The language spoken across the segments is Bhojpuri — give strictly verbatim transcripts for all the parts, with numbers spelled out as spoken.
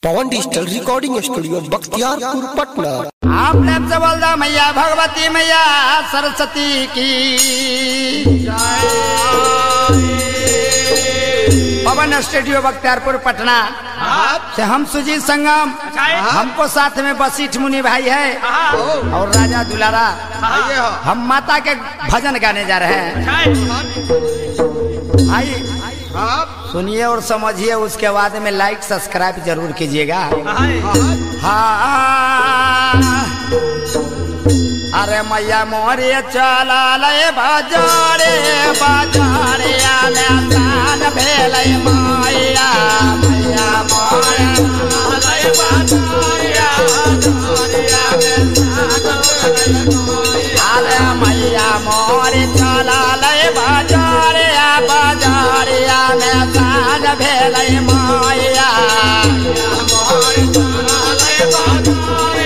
पवन digital recording studio Bakhtiyarpur Patna. आपने से बोल दा मैया भगवती मैया सरस्वती की पवन स्टूडियो बख्तियारपुर पटना से हम सुजीत संगम, हमको साथ में बसीठ मुनि भाई है और राजा दुलारा, हम माता के भजन गाने जा रहे हैं। आई सुनिए और समझिए, उसके बाद में लाइक सब्सक्राइब जरूर कीजिएगा। हाँ अरे मैया मोरे चला ले बाजारे बाजारे आने आसान भेले मैया मैया मोरे चला ले बाजारे अरे मैया मोरे चला ले बाजारे बाजारे आने आसान भेले मैया मोरे चला ले बाजारे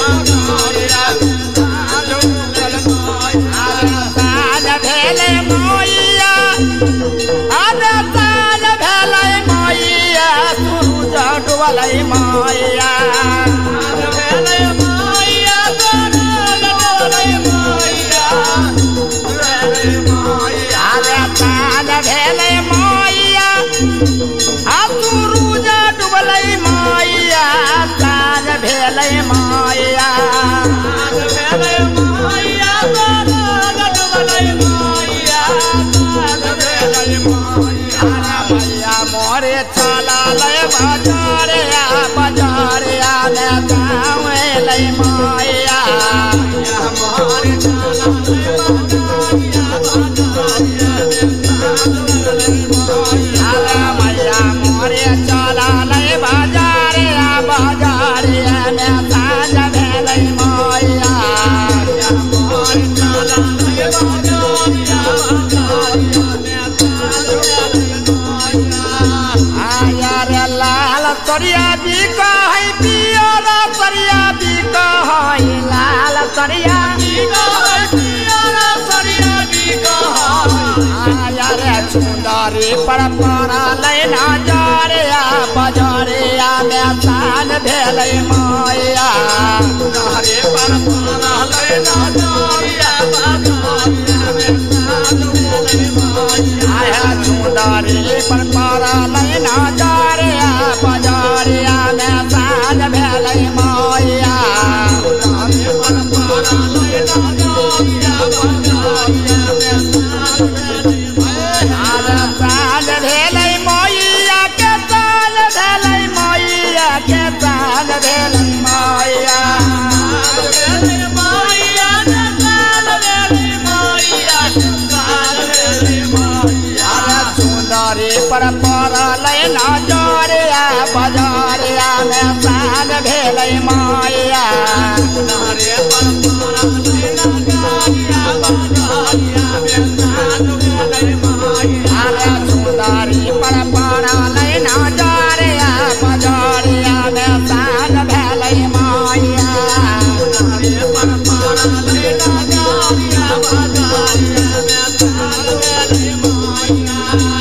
वाले माया भेले माया वाले माया भेले माया तान भेले माया अतुरुजा डुबले माया तान भेले माया भेले माया डुबले माया तान भेले माया मैया मोरे चला ले बाजारे बाजारे आने गाँवे ले माया मोरे चला मैया मोरे चला ले बाजारे बाजारे आने साँझ भेले माया मोरे चला ले बाजारे लाल सरिया भी कहे पियरा सरिया भी कहे लाल सरिया भी कहे पियरा सरिया भी कहे रे सुंदरी पर परा लेना जारे बाजारे में सान भेले माया सुंदरी पर परा लेना जारे बाजारे सुंदरी पर परा लेना जारे बाजारे में सान भेले माया सान भेले माया के सान भेले माया के सान भेले माया सुंदरी पर परा लेना जारे बाजारे में सान भेले माया सुंदरी पर परा लेना जारे बाजारे में सान भेले माया सुंदरी पर परा लेना जारे बाजारे में सान भेले माया सुंदरी पर परा लेना जारे बाजारे में सान भेले माया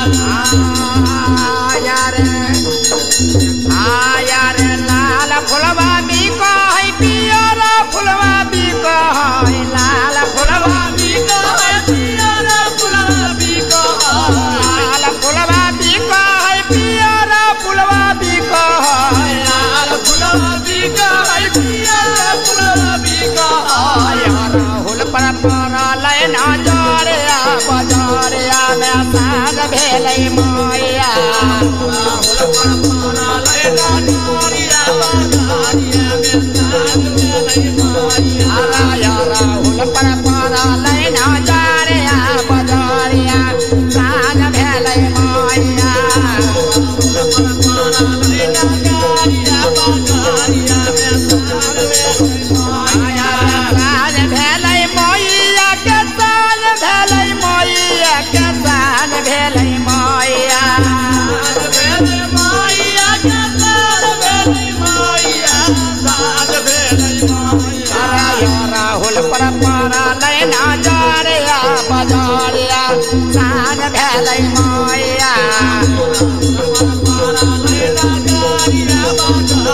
लाल फुलवा भी कहे पियरा फुलवा भी कहे लाल फुलवा भी कहे पियरा फुलवा भी कहे लाल फुलवा भी कहे पियरा फुलवा भी कहे लाल फुलवा भी कहे पियरा फुलवा भी कहे राहुल पर परा लेना जारे बाजारे में सान भेले माया राहुल पर परा लेना जारे बाजारे में सान भेले माया राहुल पर परा लेना जारे बाजारे सान भेले माया राहुल पर परा लेना जारे बाजारे में सान भेले माया सान भेले माया के सान भेले माया के सान भेले माया भेले माया के सान भेले माया सान भेले माया राहुल पर परा लेना जारे बाजारे सान भेले माया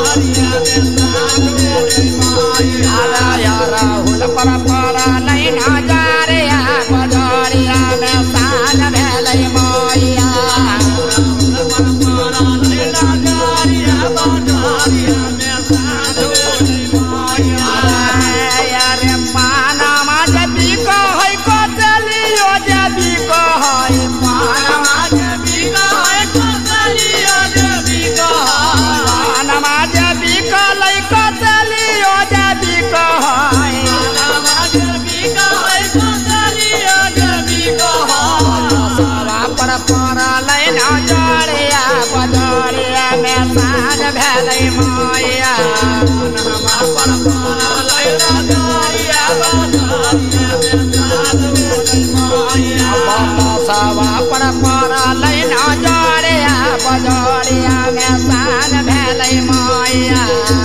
पर पड़ा नहीं नजरिया बजरिया में साँझ भेलै मैया अरे पानमा जबी कहै कतलियो जबी कहै पानमा जबी कहै कतलियो जबी कहै पानमा जबी कहै कतलियो जबी कहै पानमा जबी कहै कतलियो जबी कहै सवा पर पड़लै नजरिया बजरिया में साँझ भेलै मैया सवा पर पड़लै नजरिया बजरिया में साँझ भेलै मैया सवा पर पड़लै नजरिया बजरिया में साँझ भेलै मैया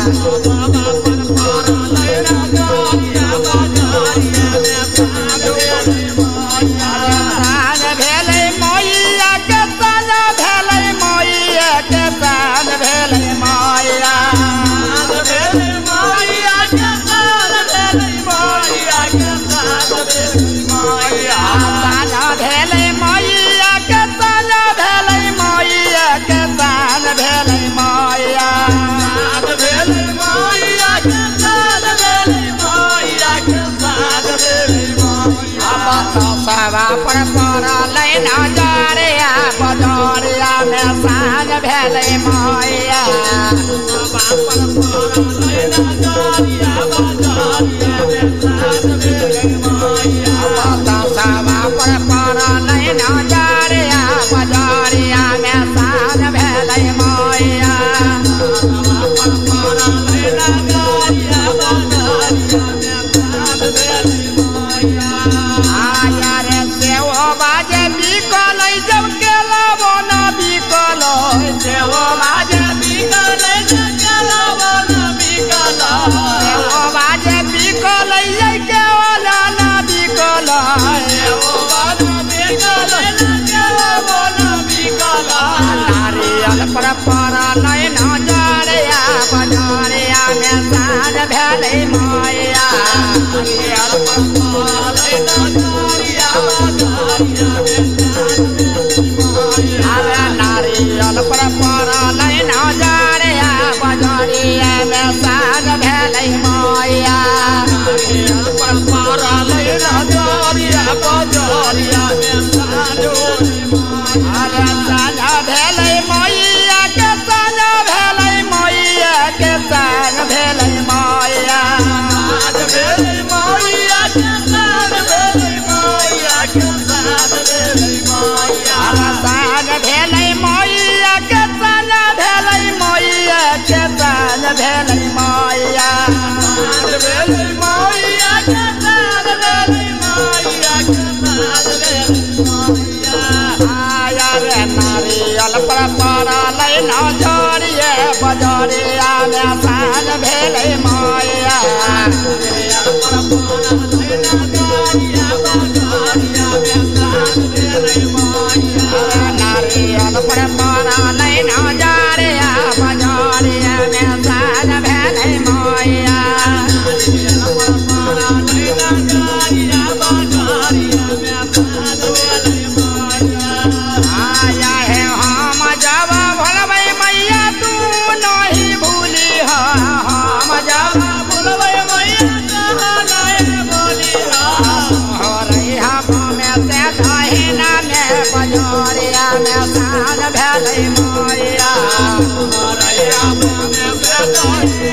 सवा पर पड़लै नजरिया बजरिया में साँझ भेलै मैया साँझ भेलै मैया के साँझ भेलै मैया के साँझ भेलै मैया साँझ भेलै मैया के साँझ भेलै मैया के साँझ भेलै मैया साँझ भेलै मैया के साँझ भेलै मैया के साँझ भेलै मैया साँझ भेलै मैया के साँझ भेलै मैया के साँझ भेलै मैया सवा पर पड़लै नजरिया बजरिया में साँझ भेलै मैया सवा पर पड़लै नजरिया बजरिया में साँझ भेलै मैया सवा पर पड़लै नजरिया बजरिया में साँझ भेलै मैया सवा पर पड़लै नजरिया बजरिया में साँझ भेलै मैया आया रे सेहो बाजे बिकलै जब केलबो न बिकलै सेहो बाजे बिकलै जब केलबो न बिकलै सेहो बाजे बिकलै के ओला न बिकलै सेहो बाजे बिकलै केलबो न बिकलै नारियल पर पड़लै नजरिया बजरिया में साँझ भेलै मैया नारियल पर पड़लै नजरिया बजरिया में साँझ भेलै मैया नारियल पर पड़लै नजरिया बजरिया में साँझ भेलै मैया नारियल पर पड़लै नजरिया बजरिया में साँझ भेलै मैया साँझ भेलै मैया के साँझ भेलै मैया के साँझ भेलै मैया साँझ भेलै मैया के साँझ भेलै मैया के साँझ भेलै मैया साँझ भेलै मैया के साँझ भेलै मैया के साँझ भेलै मैया साँझ भेलै मैया के साँझ भेलै मैया के साँझ भेलै मैया आया रे नारियल पर पड़लै नजरिया बजरिया में साँझ भेलै मैया नारियल पर पड़लै नजरिया बजरिया में साँझ भेलै मैया नारियल पर पड़लै नजरिया बजरिया में साँझ भेलै मैया नारियल पर पड़लै नजरिया बजरिया में साँझ भेलै मैया आया है हम जब भूलबै मैया तू नहीं भूली हम जब भूलबै मैया तू नहीं भूली हो रही हम में से दहिना में बजरिया में साँझ भेलै मैया हो रही हम में से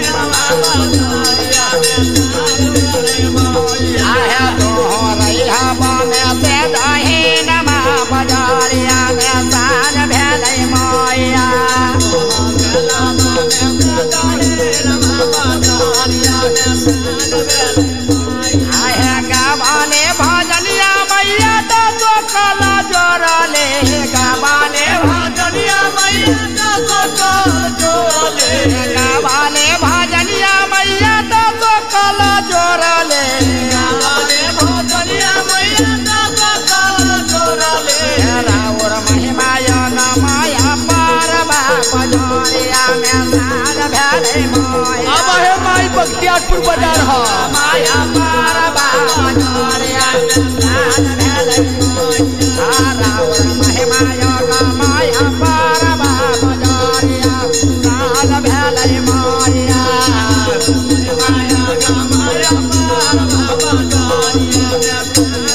अब है माई बख्तियारपुर बाजार है माया पार बाजारिया लाल भेलै माया महिमाया का माया पार बाजारिया लाल भेलै माया माया का माया पार बाजारिया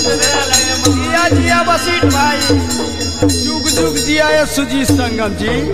जिया जिया बसीठ भाई जुग जुग जिया ये सुजीत संगम जी।